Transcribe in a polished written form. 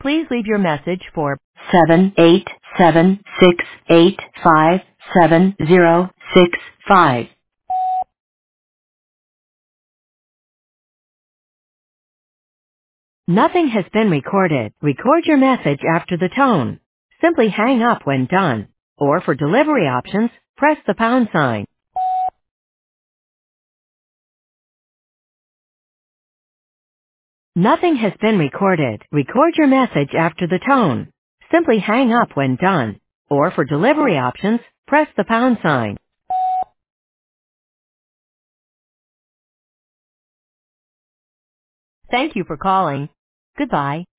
Please leave your message for 787-685-7065. Nothing has been recorded. Record your message after the tone. Simply hang up when done. Or for delivery options, press the pound sign. Nothing has been recorded. Record your message after the tone. Simply hang up when done. Or for delivery options, press the pound sign. Thank you for calling. Goodbye.